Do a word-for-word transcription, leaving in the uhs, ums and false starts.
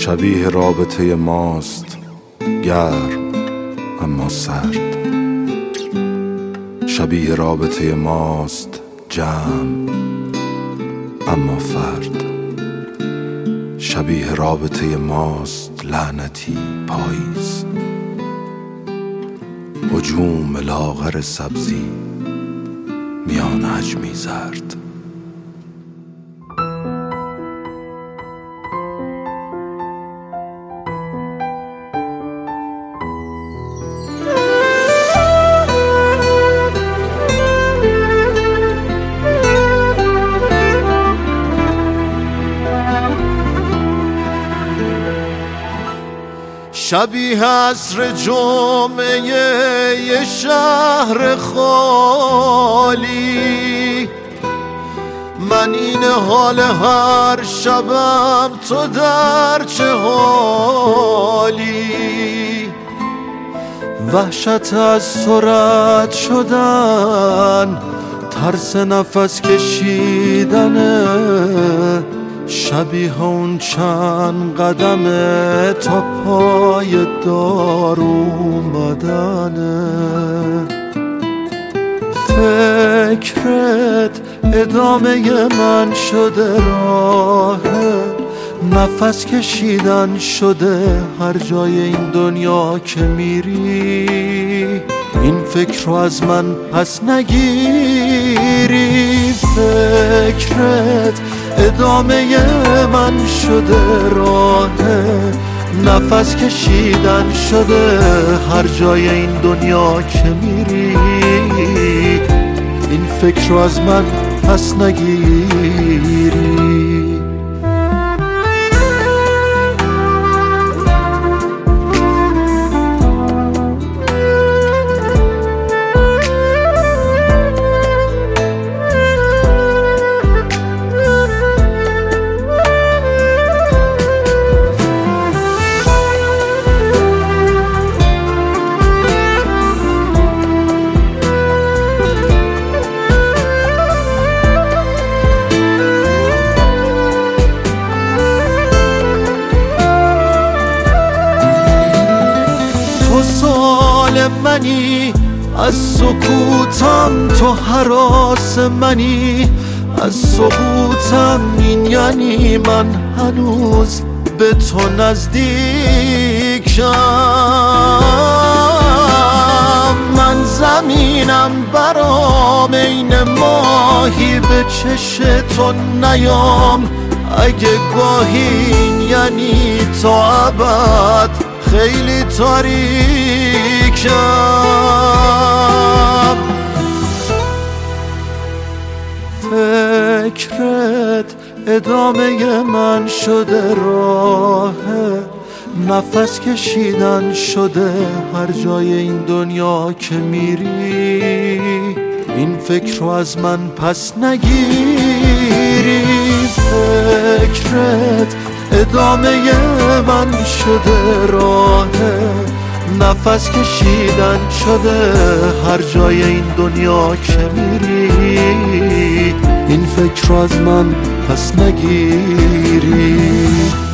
شبیه رابطه ماست گرم اما سرد، شبیه رابطه ماست جمع اما فرد، شبیه رابطه ماست لعنتی پاییز، هجوم لاغر سبزی میان حجمی زرد. شبیه عصر جمعه یه شهر خالی، من این حال هر شبم تو در چه حالی، وحشت از سرعت شدن، ترس نفس کشیدنه، شبیه اون چند قدمه تا پای دار اومدنه. فکرت ادامه من شده، راه نفس کشیدن شده هر جای این دنیا که میری، این فکر رو از من پس نگیری. فکرت ادامه من شده، راه نفس کشیدن شده هر جای این دنیا که میری، این فکر رو از من پس نگیری. منی از سکوتم، تو هراس منی از سقوطم، این یعنی من هنوز به تو نزدیکم. من زمینم برام این ماهی به چش تو نیام، اگه گاهی این یعنی تا ابد خیلی تاریکم. فکرت ادامه من شده، راه نفس کشیدن شده هر جای این دنیا که میری، این فکر رو از من پس نگیری. فکرت ادامه من شده، راه نفس کشیدن شده هر جای این دنیا که میری، این فکر رو از من پس نگیری.